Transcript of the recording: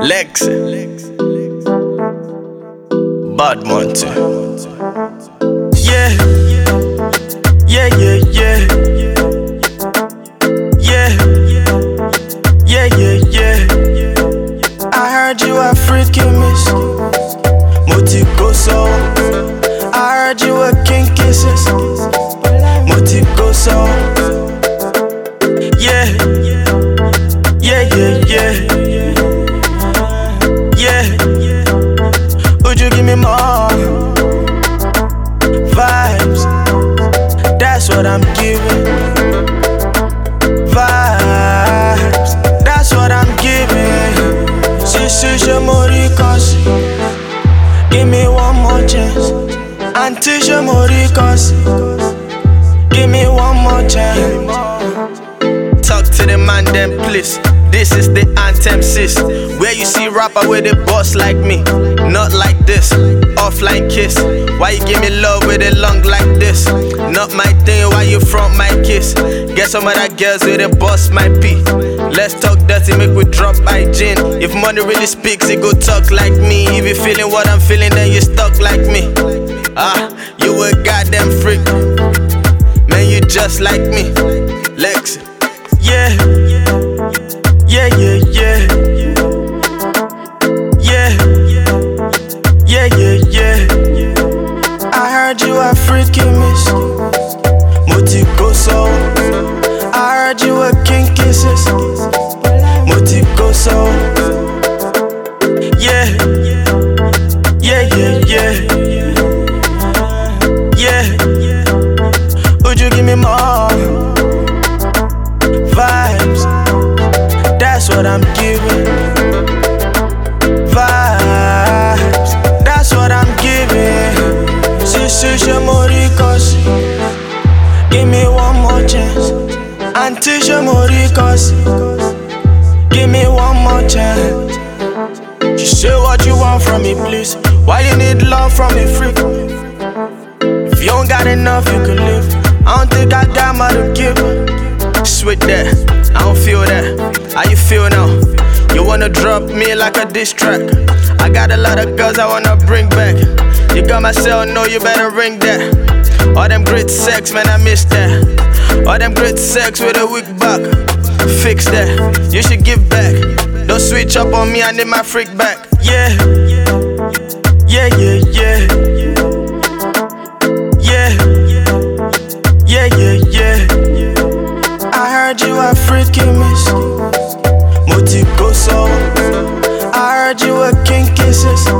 Lex, Bad Monty. Yeah, yeah, yeah, yeah. Yeah, yeah, yeah, yeah. I heard you a freaking miss Moticoso. I heard you a king kisses Moticoso. Yeah, yeah, yeah, yeah. Yeah, would you give me more vibes? That's what I'm giving. Vibes, that's what I'm giving. Si je moricos, give me one more chance. Until je moricos, give me one more chance. Talk to the man then please. This is the anthem, sis. Where you see rapper with a boss like me, not like this. Offline kiss. Why you give me love with a long like this? Not my thing. Why you front my kiss? Get some other girls with a boss might be. Let's talk dirty, make we drop my gin. If money really speaks, it go talk like me. If you feeling what I'm feeling, then you stuck like me. You a goddamn freak. Man, you just like me. Lex. Yeah. Yeah, yeah, yeah. Yeah, yeah, yeah, yeah. I heard you a freaking miss Moticoso. I heard you a king kisses Moticoso. Yeah, yeah, yeah, yeah. Yeah, would you give me more vibes? That's what I'm giving. Vibes, that's what I'm giving. Si je moricos, give me one more chance. Until je moricos, give me one more chance. Just say what you want from me, please. Why you need love from me, freak? If you don't got enough, you can live. I don't think I got more to give. Switch that, I don't feel that. How you feel now? You wanna drop me like a diss track? I got a lot of girls I wanna bring back. You got my cell, no, you better ring that. All them great sex, man, I miss that. All them great sex with a weak back. Fix that, you should give back. Don't switch up on me, I need my freak back. Yeah, yeah, yeah, yeah. Yeah, yeah, yeah, yeah. I heard you a freaking miss Moticoso. I heard you a king kisses